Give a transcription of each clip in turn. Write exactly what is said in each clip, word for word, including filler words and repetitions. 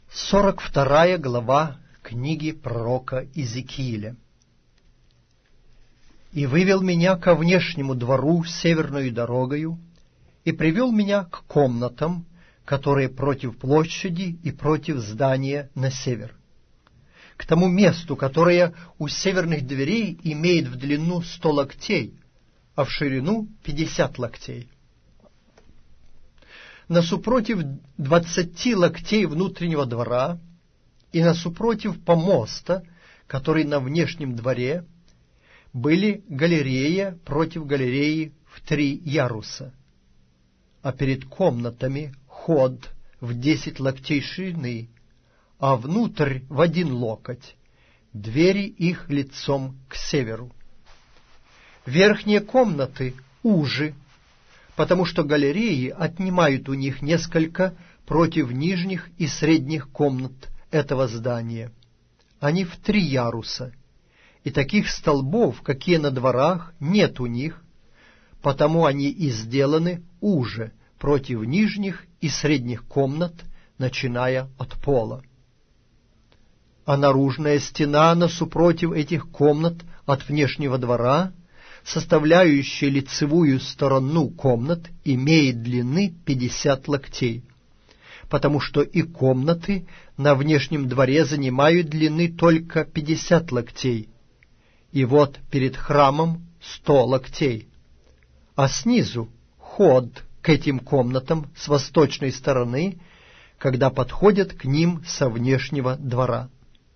Сорок вторая глава книги пророка Иезекииля. «И вывел меня ко внешнему двору северную дорогою, и привел меня к комнатам, которые против площади и против здания на север, к тому месту, которое у северных дверей имеет в длину сто локтей, а в ширину пятьдесят локтей. Насупротив двадцати локтей внутреннего двора и насупротив помоста, который на внешнем дворе, были галерея против галереи в три яруса, а перед комнатами ход в десять локтей ширины, а внутрь в один локоть, двери их лицом к северу. Верхние комнаты уже, потому что галереи отнимают у них несколько против нижних и средних комнат этого здания. Они в три яруса, и таких столбов, какие на дворах, нет у них, потому они и сделаны уже против нижних и средних комнат, начиная от пола. А наружная стена насупротив этих комнат от внешнего двора, составляющая лицевую сторону комнат, имеет длины пятьдесят локтей, потому что и комнаты на внешнем дворе занимают длины только пятьдесят локтей, и вот перед храмом сто локтей, а снизу ход к этим комнатам с восточной стороны, когда подходят к ним со внешнего двора.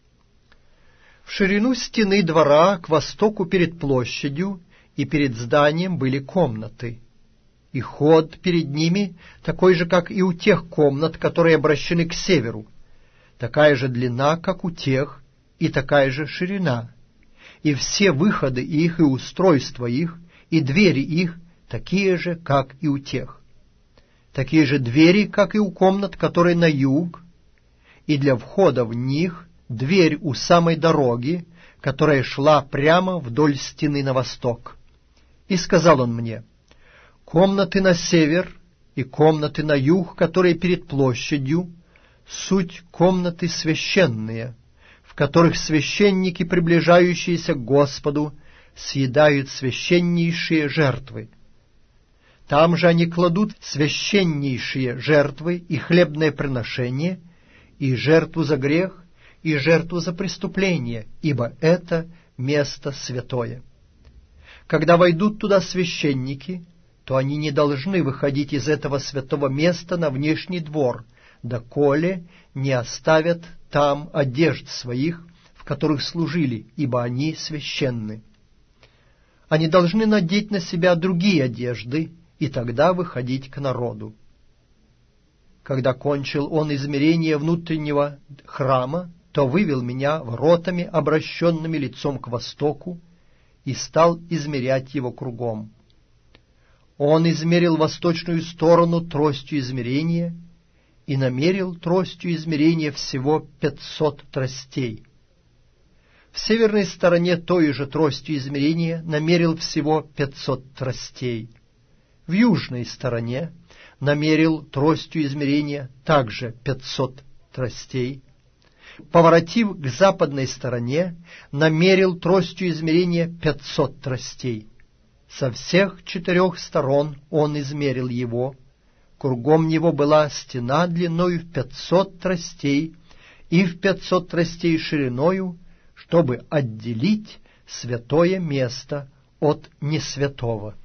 В ширину стены двора к востоку перед площадью и перед зданием были комнаты, и ход перед ними такой же, как и у тех комнат, которые обращены к северу, такая же длина, как у тех, и такая же ширина, и все выходы их и устройства их, и двери их такие же, как и у тех, такие же двери, как и у комнат, которые на юг, и для входа в них дверь у самой дороги, которая шла прямо вдоль стены на восток. И сказал он мне: комнаты на север и комнаты на юг, которые перед площадью, суть комнаты священные, в которых священники, приближающиеся к Господу, съедают священнейшие жертвы. Там же они кладут священнейшие жертвы и хлебное приношение, и жертву за грех, и жертву за преступление, ибо это место святое. Когда войдут туда священники, то они не должны выходить из этого святого места на внешний двор, доколе не оставят там одежд своих, в которых служили, ибо они священны. Они должны надеть на себя другие одежды, и тогда выходить к народу. Когда кончил он измерение внутреннего храма, то вывел меня воротами, обращенными лицом к востоку, и стал измерять его кругом. Он измерил восточную сторону тростью измерения и намерил тростью измерения всего пятьсот тростей. В северной стороне той же тростью измерения намерил всего пятьсот тростей. В южной стороне намерил тростью измерения также пятьсот тростей. Поворотив к западной стороне, намерил тростью измерения пятьсот тростей. Со всех четырех сторон он измерил его. Кругом него была стена длиною в пятьсот тростей и в пятьсот тростей шириною, чтобы отделить святое место от несвятого.